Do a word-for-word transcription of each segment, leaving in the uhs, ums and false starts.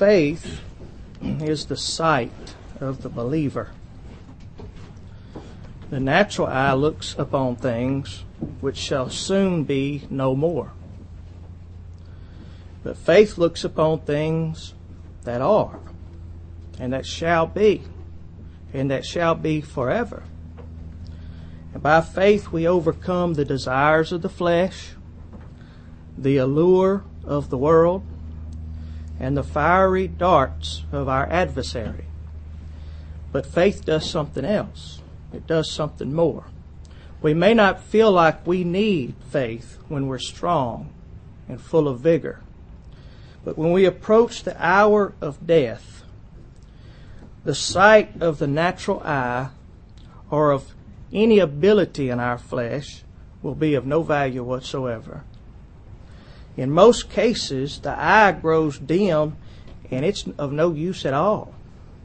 faith is the sight of the believer. The natural eye looks upon things which shall soon be no more. But faith looks upon things that are, and that shall be, and that shall be forever. And by faith we overcome the desires of the flesh, the allure of the world, and the fiery darts of our adversary. But faith does something else. It does something more. We may not feel like we need faith when we're strong and full of vigor. But when we approach the hour of death, the sight of the natural eye or of any ability in our flesh will be of no value whatsoever. In most cases, the eye grows dim and it's of no use at all.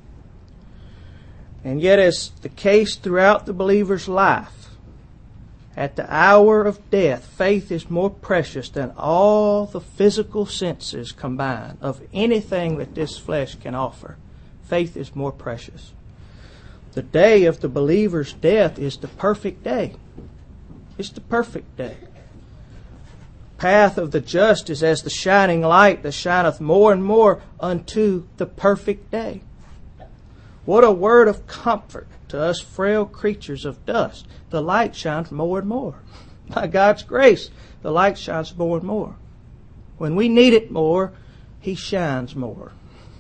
And yet, as the case throughout the believer's life, at the hour of death, faith is more precious than all the physical senses combined of anything that this flesh can offer. Faith is more precious. The day of the believer's death is the perfect day. It's the perfect day. Path of the just is as the shining light that shineth more and more unto the perfect day. What a word of comfort to us frail creatures of dust. The light shines more and more. By God's grace, the light shines more and more. When we need it more, He shines more.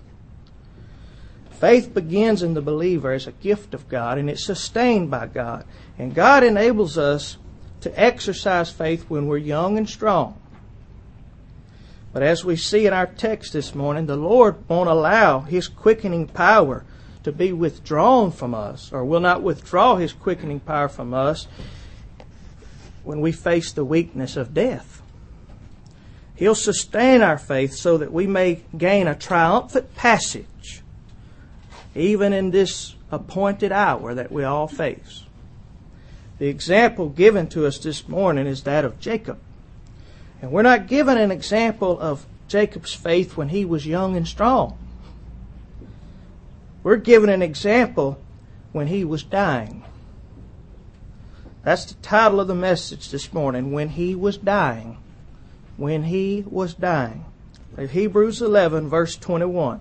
Faith begins in the believer as a gift of God, and it's sustained by God. And God enables us to exercise faith when we're young and strong. But as we see in our text this morning, the Lord won't allow His quickening power to be withdrawn from us, or will not withdraw His quickening power from us when we face the weakness of death. He'll sustain our faith so that we may gain a triumphant passage even in this appointed hour that we all face. The example given to us this morning is that of Jacob. And we're not given an example of Jacob's faith when he was young and strong. We're given an example when he was dying. That's the title of the message this morning, when he was dying. When he was dying. Hebrews eleven, verse twenty-one.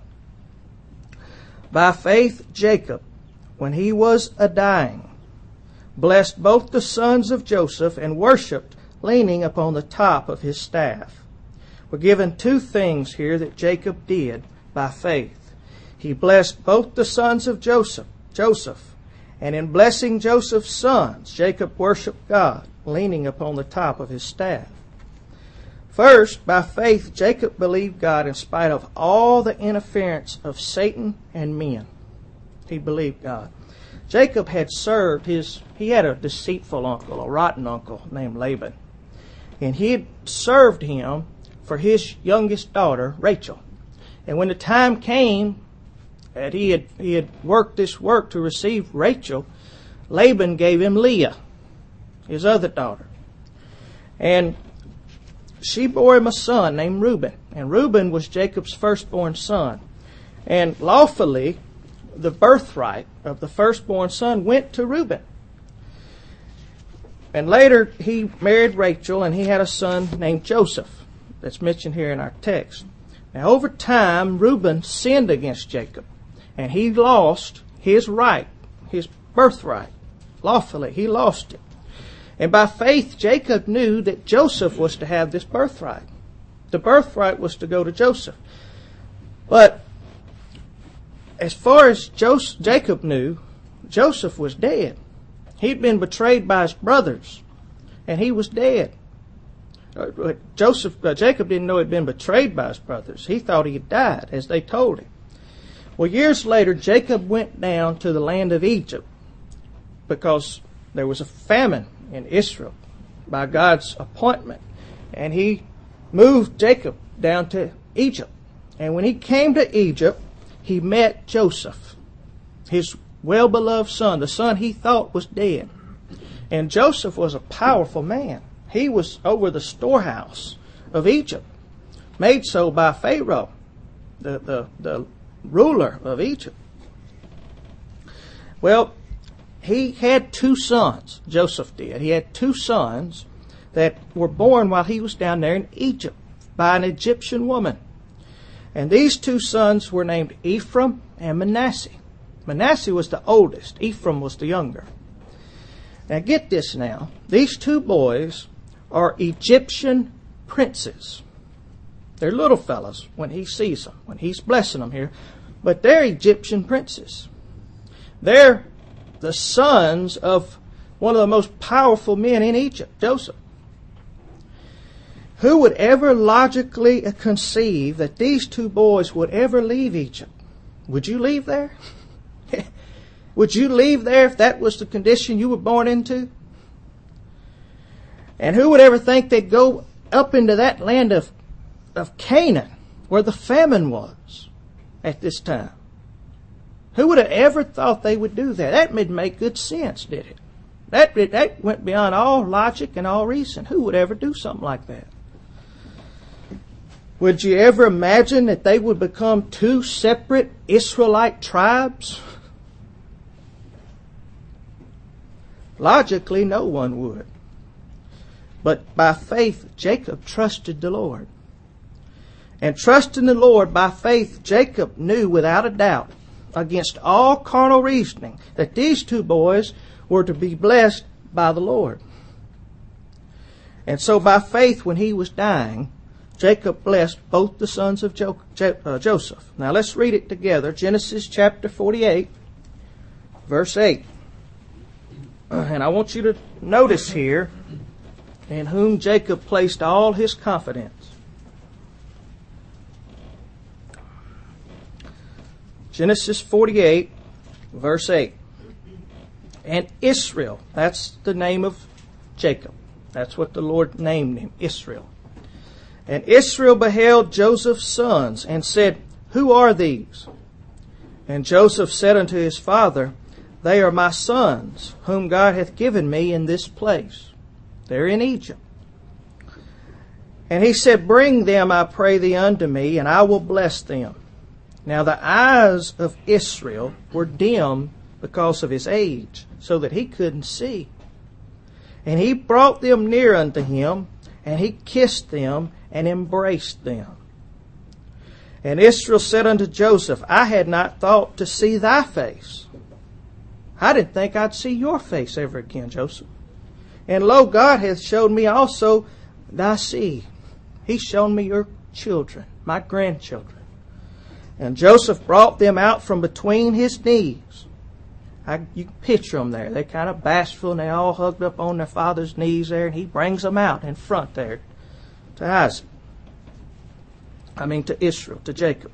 By faith Jacob, when he was a-dying, blessed both the sons of Joseph and worshipped, leaning upon the top of his staff. We're given two things here that Jacob did by faith. He blessed both the sons of Joseph, Joseph, and in blessing Joseph's sons, Jacob worshipped God, leaning upon the top of his staff. First, by faith, Jacob believed God in spite of all the interference of Satan and men. He believed God. Jacob had served his, he had a deceitful uncle, a rotten uncle named Laban. And he had served him for his youngest daughter, Rachel. And when the time came that he had, he had worked this work to receive Rachel, Laban gave him Leah, his other daughter. And she bore him a son named Reuben. And Reuben was Jacob's firstborn son. And lawfully, the birthright of the firstborn son went to Reuben. And later he married Rachel and he had a son named Joseph that's mentioned here in our text. Now over time, Reuben sinned against Jacob and he lost his right, his birthright. Lawfully, he lost it. And by faith, Jacob knew that Joseph was to have this birthright. The birthright was to go to Joseph. But as far as Joseph, Jacob knew, Joseph was dead. He'd been betrayed by his brothers, and he was dead. Joseph, uh, Jacob didn't know he'd been betrayed by his brothers. He thought he had died, as they told him. Well, years later, Jacob went down to the land of Egypt because there was a famine in Israel by God's appointment. And he moved Jacob down to Egypt. And when he came to Egypt, he met Joseph, his well-beloved son, the son he thought was dead. And Joseph was a powerful man. He was over the storehouse of Egypt, made so by Pharaoh. the, the, the ruler of Egypt. Well, he had two sons, Joseph did. He had two sons that were born while he was down there in Egypt by an Egyptian woman. And these two sons were named Ephraim and Manasseh. Manasseh was the oldest. Ephraim was the younger. Now get this now. These two boys are Egyptian princes. They're little fellas when he sees them, when he's blessing them here. But they're Egyptian princes. They're the sons of one of the most powerful men in Egypt, Joseph. Who would ever logically conceive that these two boys would ever leave Egypt? Would you leave there? Would you leave there if that was the condition you were born into? And who would ever think they'd go up into that land of, of Canaan, where the famine was at this time? Who would have ever thought they would do that? That didn't make good sense, did it? That, that went beyond all logic and all reason. Who would ever do something like that? Would you ever imagine that they would become two separate Israelite tribes? Logically, no one would. But by faith, Jacob trusted the Lord. And trusting the Lord by faith, Jacob knew without a doubt, against all carnal reasoning, that these two boys were to be blessed by the Lord. And so by faith, when he was dying, Jacob blessed both the sons of jo- jo- uh, Joseph. Now let's read it together. Genesis chapter forty-eight, verse eight. And I want you to notice here in whom Jacob placed all his confidence. Genesis forty-eight, verse eight. And Israel, that's the name of Jacob. That's what the Lord named him, Israel. And Israel beheld Joseph's sons and said, Who are these? And Joseph said unto his father, They are my sons, whom God hath given me in this place. They're in Egypt. And he said, Bring them, I pray thee, unto me, and I will bless them. Now the eyes of Israel were dim because of his age, so that he couldn't see. And he brought them near unto him, and he kissed them, and embraced them. And Israel said unto Joseph, I had not thought to see thy face. I didn't think I'd see your face ever again, Joseph. And lo, God hath showed me also thy seed. He's shown me your children, my grandchildren. And Joseph brought them out from between his knees. I, you can picture them there. They're kind of bashful and they all hugged up on their father's knees there. And he brings them out in front there to Isaac. I mean to Israel, to Jacob.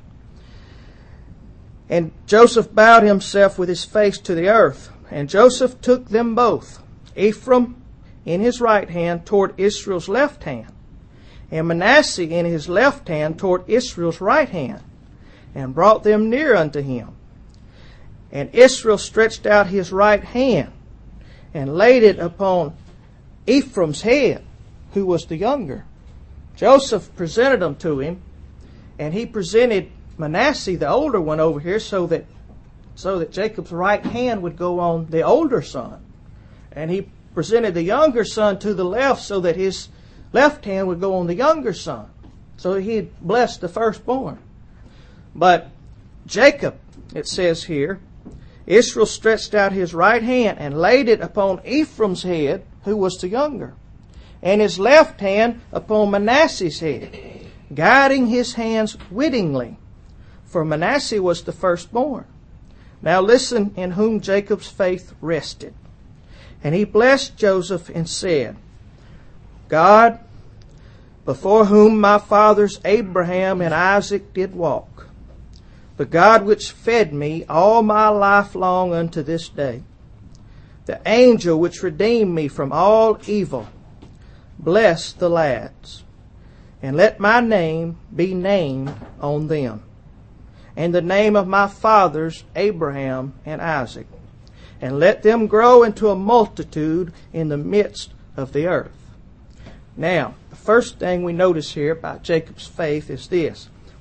And Joseph bowed himself with his face to the earth. And Joseph took them both, Ephraim in his right hand toward Israel's left hand, and Manasseh in his left hand toward Israel's right hand, and brought them near unto him. And Israel stretched out his right hand, and laid it upon Ephraim's head, who was the younger. Joseph presented them to him, and he presented Manasseh, the older one, over here so that so that Jacob's right hand would go on the older son. And he presented the younger son to the left so that his left hand would go on the younger son. So he'd bless the firstborn. But Jacob, it says here, Israel stretched out his right hand and laid it upon Ephraim's head, who was the younger, and his left hand upon Manasseh's head, guiding his hands wittingly, for Manasseh was the firstborn. Now listen in whom Jacob's faith rested. And he blessed Joseph and said, God, before whom my fathers Abraham and Isaac did walk, the God which fed me all my life long unto this day, the angel which redeemed me from all evil, bless the lads, and let my name be named on them, and the name of my fathers Abraham and Isaac, and let them grow into a multitude in the midst of the earth. Now, the first thing we notice here about Jacob's faith is this.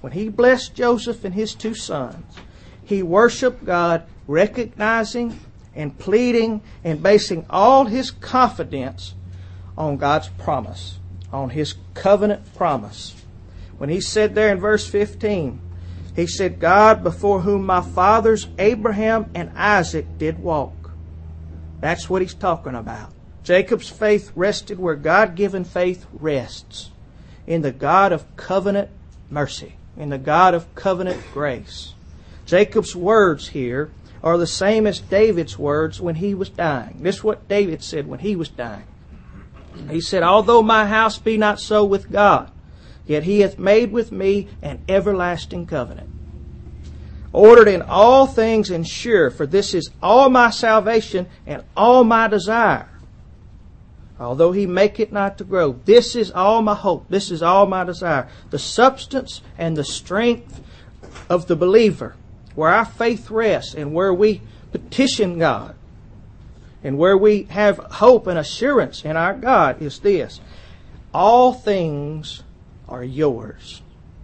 when he blessed Joseph and his two sons, he worshiped God, recognizing and pleading and basing all his confidence on God's promise, on his covenant promise. When he said there in verse fifteen, he said, God before whom my fathers Abraham and Isaac did walk. That's what he's talking about. Jacob's faith rested where God-given faith rests, in the God of covenant mercy, in the God of covenant grace. Jacob's words here are the same as David's words when he was dying. This is what David said when he was dying. He said, although my house be not so with God, yet he hath made with me an everlasting covenant, ordered in all things and sure, for this is all my salvation and all my desire. Although he make it not to grow, this is all my hope, this is all my desire. The substance and the strength of the believer, where our faith rests and where we petition God and where we have hope and assurance in our God, is this: all things are yours,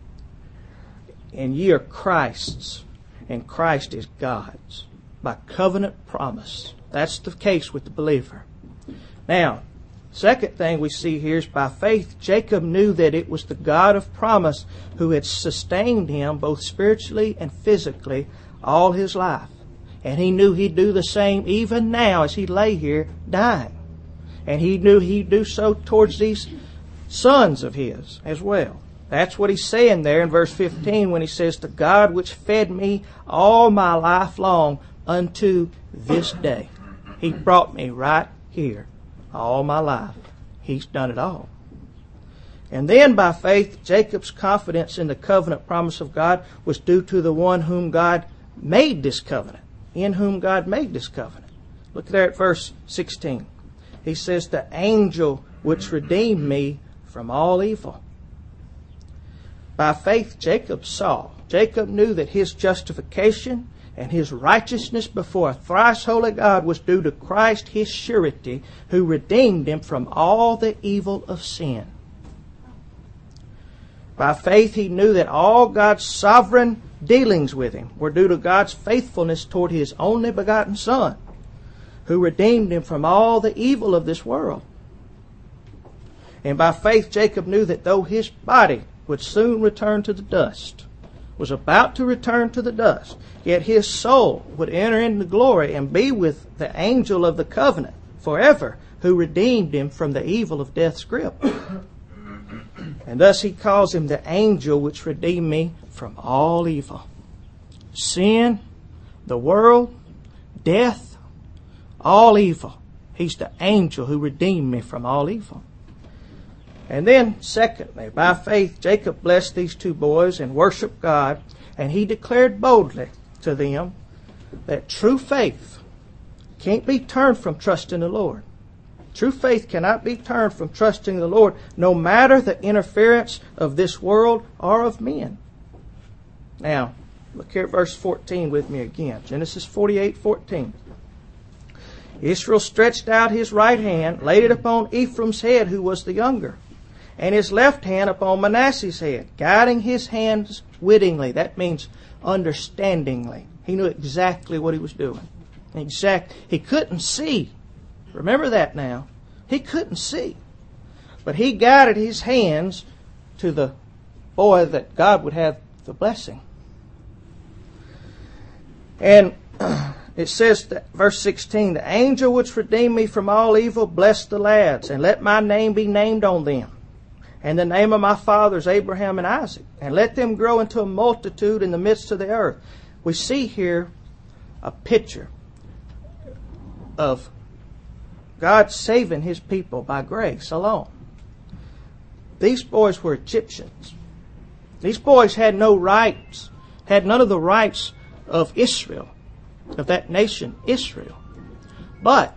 and ye are Christ's, and Christ is God's, by covenant promise. That's the case with the believer. Now, second thing we see here is by faith, Jacob knew that it was the God of promise who had sustained him both spiritually and physically all his life. And he knew he'd do the same even now as he lay here dying. And he knew he'd do so towards these sons of his as well. That's what he's saying there in verse fifteen when he says, the God which fed me all my life long unto this day. He brought me right here. All my life. He's done it all. And then by faith, Jacob's confidence in the covenant promise of God was due to the one whom God made this covenant. In whom God made this covenant. Look there at verse sixteen. He says, the angel which redeemed me from all evil. By faith, Jacob saw. Jacob knew that his justification and his righteousness before a thrice holy God was due to Christ, his surety, who redeemed him from all the evil of sin. By faith he knew that all God's sovereign dealings with him were due to God's faithfulness toward his only begotten Son, who redeemed him from all the evil of this world. And by faith Jacob knew that though his body would soon return to the dust, was about to return to the dust, yet his soul would enter into glory and be with the angel of the covenant forever, who redeemed him from the evil of death's grip. And thus he calls him the angel which redeemed me from all evil. Sin, the world, death, all evil. He's the angel who redeemed me from all evil. And then, secondly, by faith, Jacob blessed these two boys and worshiped God, and he declared boldly to them that true faith can't be turned from trusting the Lord. True faith cannot be turned from trusting the Lord, no matter the interference of this world or of men. Now, look here at verse fourteen with me again. Genesis forty-eight fourteen. Israel stretched out his right hand, laid it upon Ephraim's head, who was the younger, and his left hand upon Manasseh's head, guiding his hands wittingly. That means understandingly. He knew exactly what he was doing. Exact. He couldn't see. Remember that now. He couldn't see. But he guided his hands to the boy that God would have the blessing. And it says, that, verse sixteen, the angel which redeemed me from all evil, bless the lads, and let my name be named on them, and the name of my fathers Abraham and Isaac, and let them grow into a multitude in the midst of the earth. We see here a picture of God saving his people by grace alone. These boys were Egyptians. These boys had no rights, had none of the rights of Israel, of that nation, Israel. But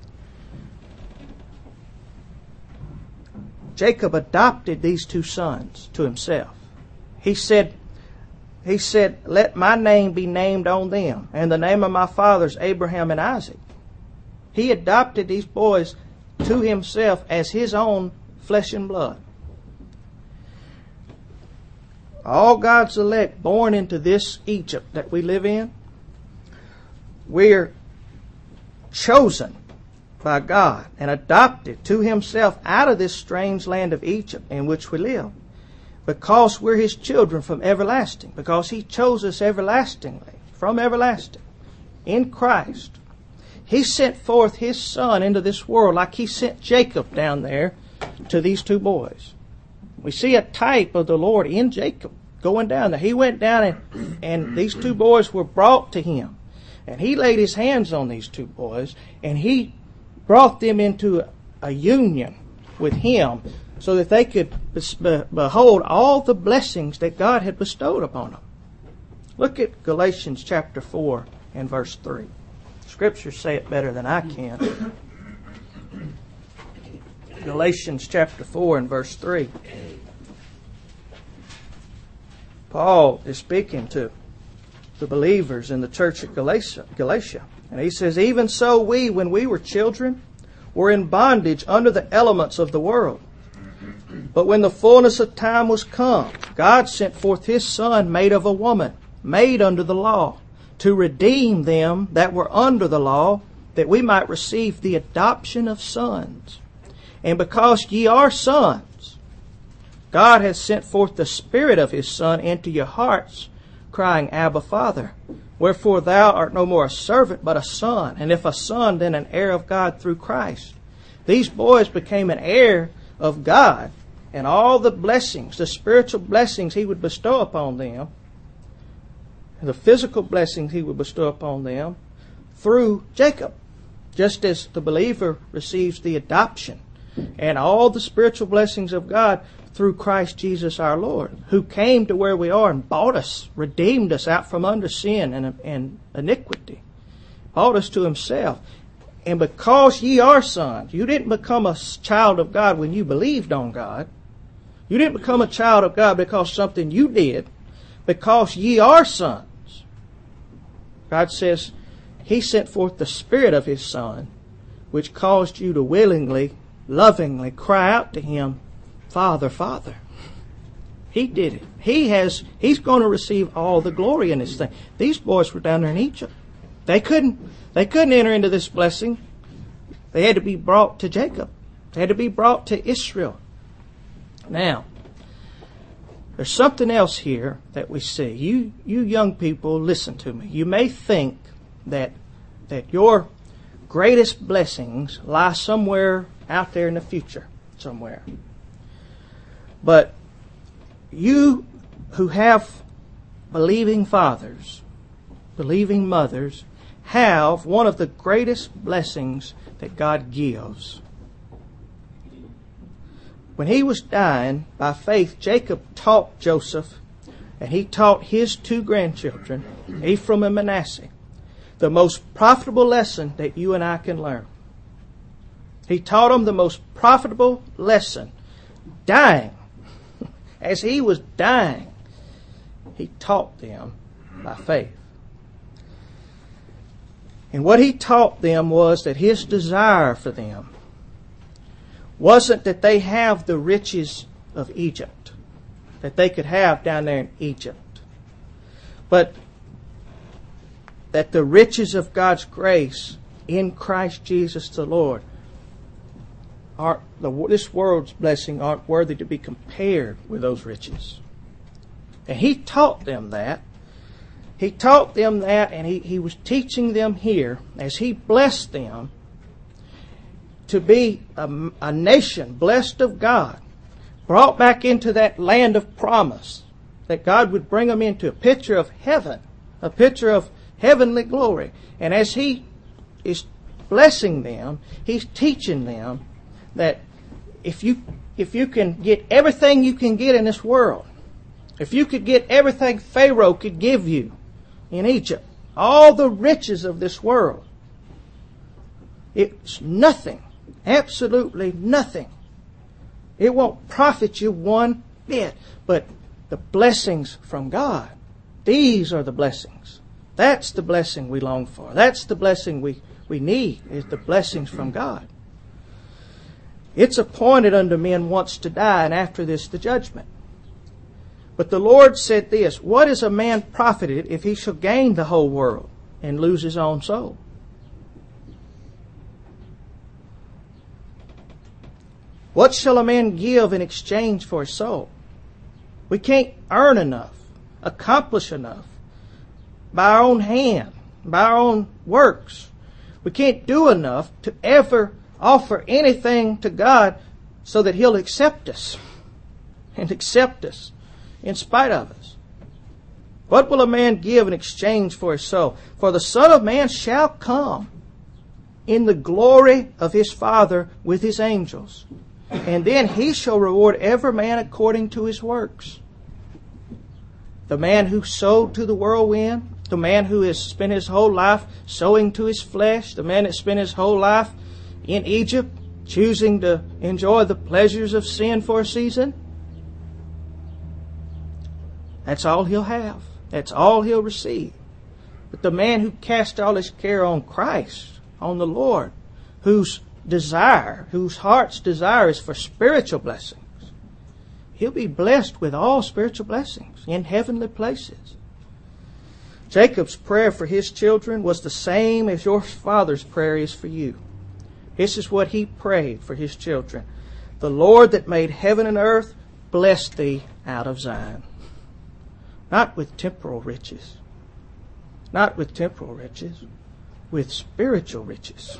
Jacob adopted these two sons to himself. He said, he said, let my name be named on them, and the name of my fathers Abraham and Isaac. He adopted these boys to himself as his own flesh and blood. all God's elect born into this Egypt that we live in, we're chosen by God and adopted to Himself out of this strange land of Egypt in which we live, because we're His children from everlasting, because He chose us everlastingly, from everlasting, in Christ. He sent forth His Son into this world like He sent Jacob down there to these two boys. We see a type of the Lord in Jacob going down there. He went down and, and these two boys were brought to Him. And He laid His hands on these two boys and He brought them into a, a union with Him so that they could be, behold all the blessings that God had bestowed upon them. Look at Galatians chapter four and verse three. Scriptures say it better than I can. Galatians chapter four and verse three. Paul is speaking to the believers in the church at Galatia, Galatia. And he says, even so we, when we were children, were in bondage under the elements of the world. But when the fullness of time was come, God sent forth His Son, made of a woman, made under the law, to redeem them that were under the law, that we might receive the adoption of sons. And because ye are sons, God has sent forth the Spirit of His Son into your hearts, crying, Abba, Father. Wherefore thou art no more a servant, but a son. And if a son, then an heir of God through Christ. These boys became an heir of God, and all the blessings, the spiritual blessings He would bestow upon them, the physical blessings He would bestow upon them, through Jacob. Just as the believer receives the adoption and all the spiritual blessings of God through Christ Jesus our Lord, who came to where we are and bought us, redeemed us out from under sin and, and iniquity, bought us to Himself. And because ye are sons, you didn't become a child of God when you believed on God. You didn't become a child of God because something you did. Because ye are sons, God says He sent forth the Spirit of His Son, which caused you to willingly, lovingly cry out to Him, Father, Father. He did it. He has, He's going to receive all the glory in this thing. These boys were down there in Egypt. They couldn't, they couldn't enter into this blessing. They had to be brought to Jacob. They had to be brought to Israel. Now, there's something else here that we see. You, you young people, listen to me. You may think that, that your greatest blessings lie somewhere out there in the future, somewhere. But you who have believing fathers, believing mothers, have one of the greatest blessings that God gives. When he was dying, by faith, Jacob taught Joseph, and he taught his two grandchildren, Ephraim and Manasseh, the most profitable lesson that you and I can learn. He taught them the most profitable lesson. Dying, as he was dying, he taught them by faith. And what he taught them was that his desire for them wasn't that they have the riches of Egypt, that they could have down there in Egypt, but that the riches of God's grace in Christ Jesus the Lord aren't, the, this world's blessing aren't worthy to be compared with those riches. And he taught them that. He taught them that, and he, he was teaching them here as he blessed them to be a, a nation blessed of God, brought back into that land of promise, that God would bring them into a picture of heaven, a picture of heavenly glory. And as he is blessing them, he's teaching them that if you if you can get everything you can get in this world, if you could get everything Pharaoh could give you in Egypt, all the riches of this world, it's nothing, absolutely nothing. It won't profit you one bit. But the blessings from God, these are the blessings. That's the blessing we long for. That's the blessing we, we need, is the blessings from God. It's appointed unto men once to die, and after this the judgment. But the Lord said this, what is a man profited if he shall gain the whole world and lose his own soul? What shall a man give in exchange for his soul? We can't earn enough, accomplish enough by our own hand, by our own works. We can't do enough to ever offer anything to God so that He'll accept us and accept us in spite of us. What will a man give in exchange for his soul? For the Son of Man shall come in the glory of His Father with His angels, and then He shall reward every man according to his works. The man who sowed to the whirlwind, the man who has spent his whole life sowing to his flesh, the man that spent his whole life in Egypt, choosing to enjoy the pleasures of sin for a season, that's all he'll have. That's all he'll receive. But the man who cast all his care on Christ, on the Lord, whose desire, whose heart's desire is for spiritual blessings, he'll be blessed with all spiritual blessings in heavenly places. Jacob's prayer for his children was the same as your father's prayer is for you. This is what he prayed for his children. The Lord that made heaven and earth bless thee out of Zion. Not with temporal riches. Not with temporal riches. With spiritual riches.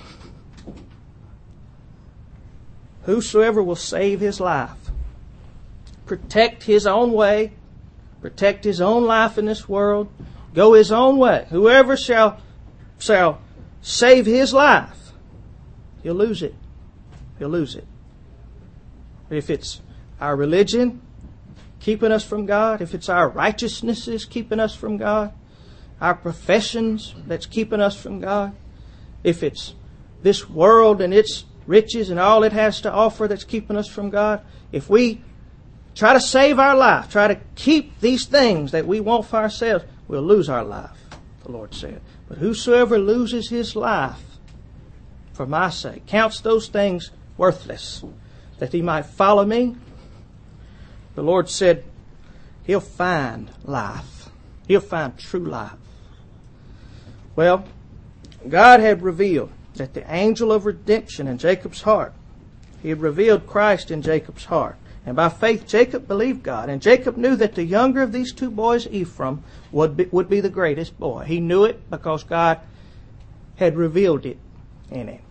Whosoever will save his life, protect his own way, protect his own life in this world, go his own way. Whoever shall, shall save his life, he'll lose it. He'll lose it. If it's our religion keeping us from God, if it's our righteousnesses keeping us from God, our professions that's keeping us from God, if it's this world and its riches and all it has to offer that's keeping us from God, if we try to save our life, try to keep these things that we want for ourselves, we'll lose our life, the Lord said. But whosoever loses his life for my sake, counts those things worthless, that he might follow me, the Lord said, he'll find life. He'll find true life. Well, God had revealed that the angel of redemption in Jacob's heart, He had revealed Christ in Jacob's heart. And by faith, Jacob believed God. And Jacob knew that the younger of these two boys, Ephraim, would be, would be the greatest boy. He knew it because God had revealed it in him.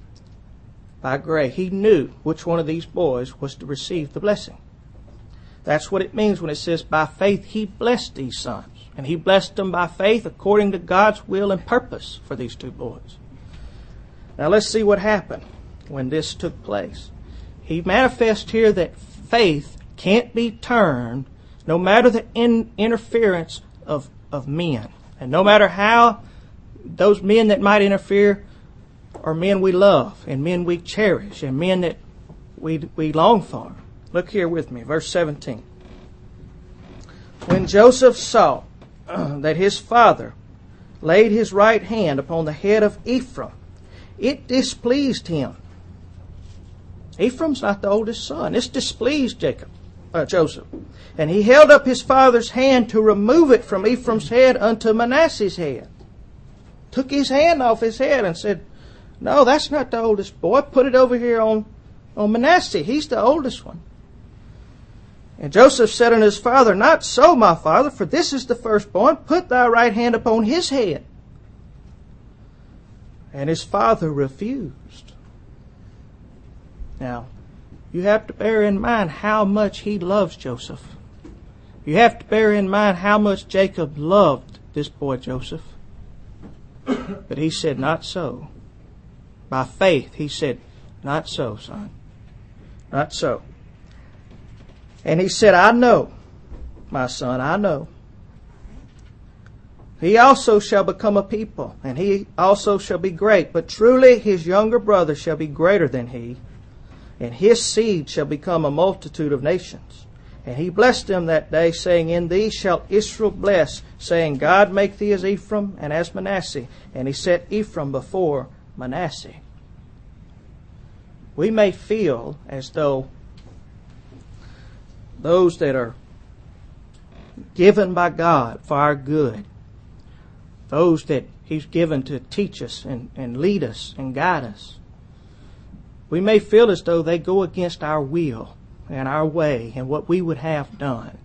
By grace, he knew which one of these boys was to receive the blessing. That's what it means when it says, by faith he blessed these sons. And he blessed them by faith according to God's will and purpose for these two boys. Now let's see what happened when this took place. He manifests here that faith can't be turned no matter the in, interference of, of men. And no matter how those men that might interfere are men we love and men we cherish and men that we, we long for. Look here with me, verse seventeen. When Joseph saw uh, that his father laid his right hand upon the head of Ephraim, it displeased him. Ephraim's not the oldest son. This displeased Jacob, uh, Joseph. And he held up his father's hand to remove it from Ephraim's head unto Manasseh's head. Took his hand off his head and said, no, that's not the oldest boy. Put it over here on, on Manasseh. He's the oldest one. And Joseph said unto his father, not so, my father, for this is the firstborn. Put thy right hand upon his head. And his father refused. Now, you have to bear in mind how much he loves Joseph. You have to bear in mind how much Jacob loved this boy Joseph. But he said, not so. By faith, he said, not so, son. Not so. And he said, I know, my son, I know. He also shall become a people, and he also shall be great. But truly his younger brother shall be greater than he, and his seed shall become a multitude of nations. And he blessed them that day, saying, in thee shall Israel bless, saying, God make thee as Ephraim and as Manasseh. And he set Ephraim before Manasseh. We may feel as though those that are given by God for our good. Those that He's given to teach us and, and lead us and guide us. We may feel as though they go against our will and our way and what we would have done.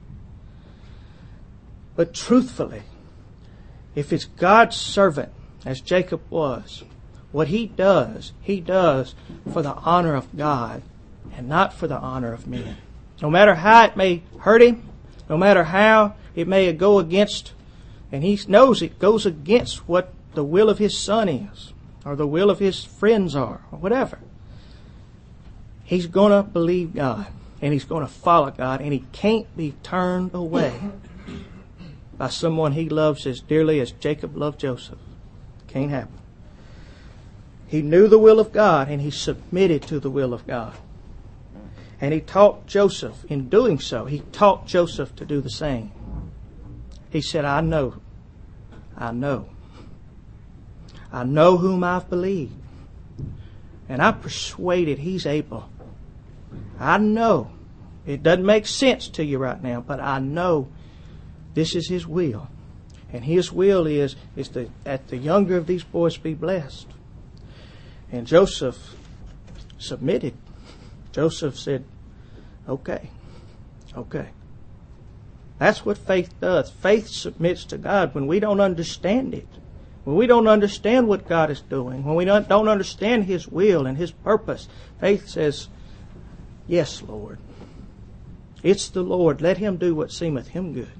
But truthfully, if it's God's servant, as Jacob was, what he does, he does for the honor of God and not for the honor of men. No matter how it may hurt him, no matter how it may go against, and he knows it goes against what the will of his son is, or the will of his friends are, or whatever. He's going to believe God, and he's going to follow God, and he can't be turned away by someone he loves as dearly as Jacob loved Joseph. Can't happen. He knew the will of God, and he submitted to the will of God. And he taught Joseph, in doing so, he taught Joseph to do the same. He said, I know, I know. I know whom I've believed. And I'm persuaded he's able. I know. It doesn't make sense to you right now, but I know this is his will. And his will is, is to, that the younger of these boys be blessed. And Joseph submitted. Joseph said, okay, okay. That's what faith does. Faith submits to God when we don't understand it. When we don't understand what God is doing. When we don't, don't understand His will and His purpose. Faith says, yes, Lord. It's the Lord. Let Him do what seemeth Him good.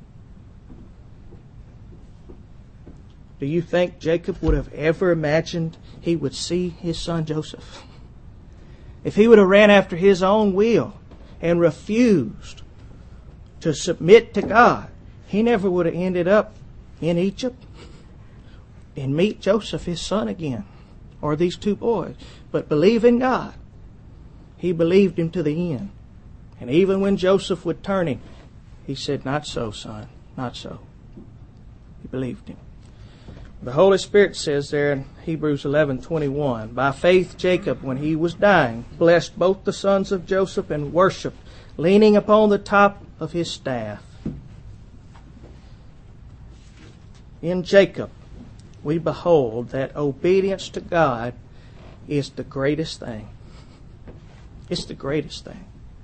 Do you think Jacob would have ever imagined he would see his son Joseph? If he would have ran after his own will and refused to submit to God, he never would have ended up in Egypt and meet Joseph, his son, again, or these two boys. But believe in God. He believed him to the end. And even when Joseph would turn him, he said, not so, son, not so. He believed him. The Holy Spirit says there in Hebrews eleven twenty-one, by faith Jacob, when he was dying, blessed both the sons of Joseph and worshipped, leaning upon the top of his staff. In Jacob, we behold that obedience to God is the greatest thing. It's the greatest thing.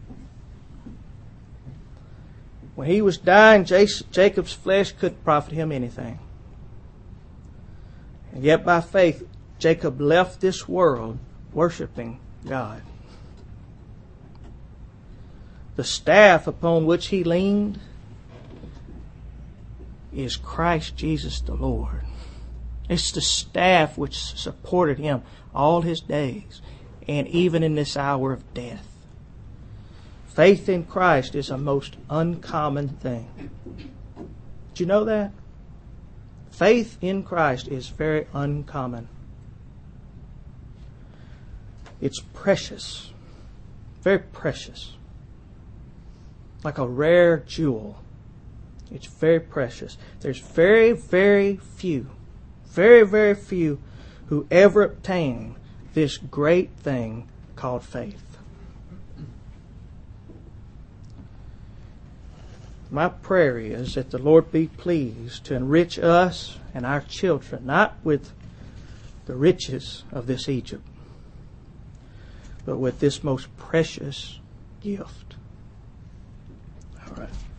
When he was dying, Jacob's flesh couldn't profit him anything. And yet by faith, Jacob left this world worshiping God. The staff upon which he leaned is Christ Jesus the Lord. It's the staff which supported him all his days, and even in this hour of death. Faith in Christ is a most uncommon thing. Did you know that? Faith in Christ is very uncommon. It's precious. Very precious. Like a rare jewel. It's very precious. There's very, very few, very, very few who ever obtain this great thing called faith. My prayer is that the Lord be pleased to enrich us and our children, not with the riches of this Egypt, but with this most precious gift. All right.